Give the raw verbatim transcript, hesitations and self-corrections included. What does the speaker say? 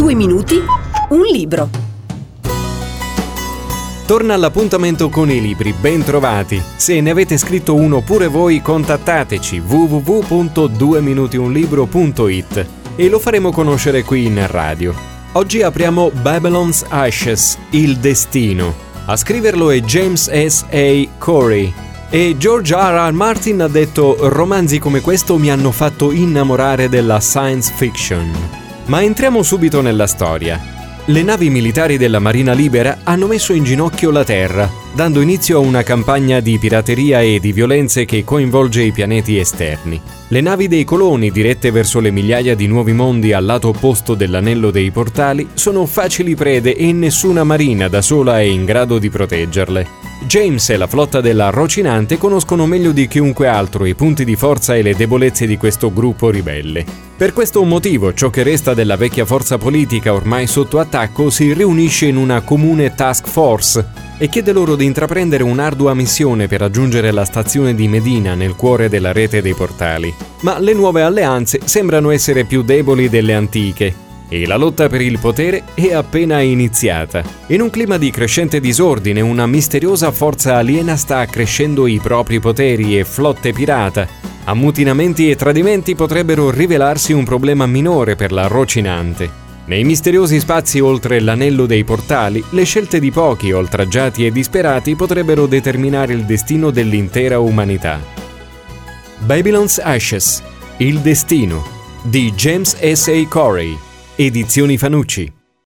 Due minuti, un libro. Torna all'appuntamento con i libri, ben trovati. Se ne avete scritto uno pure voi, contattateci w w w punto due minuti un libro punto i t e lo faremo conoscere qui in radio. Oggi apriamo Babylon's Ashes, Il destino. A scriverlo è James S A Corey. E George R R. Martin ha detto: romanzi come questo mi hanno fatto innamorare della science fiction. Ma entriamo subito nella storia. Le navi militari della Marina Libera hanno messo in ginocchio la Terra, dando inizio a una campagna di pirateria e di violenze che coinvolge i pianeti esterni. Le navi dei coloni, dirette verso le migliaia di nuovi mondi al lato opposto dell'anello dei portali, sono facili prede e nessuna marina da sola è in grado di proteggerle. James e la flotta della Rocinante conoscono meglio di chiunque altro i punti di forza e le debolezze di questo gruppo ribelle. Per questo motivo, ciò che resta della vecchia forza politica ormai sotto attacco si riunisce in una comune task force e chiede loro di intraprendere un'ardua missione per raggiungere la stazione di Medina nel cuore della rete dei portali. Ma le nuove alleanze sembrano essere più deboli delle antiche e la lotta per il potere è appena iniziata. In un clima di crescente disordine, una misteriosa forza aliena sta accrescendo i propri poteri e flotte pirata. Ammutinamenti e tradimenti potrebbero rivelarsi un problema minore per la Rocinante. Nei misteriosi spazi oltre l'anello dei portali, le scelte di pochi, oltraggiati e disperati, potrebbero determinare il destino dell'intera umanità. Babylon's Ashes, Il destino, di James S A Corey, Edizioni Fanucci.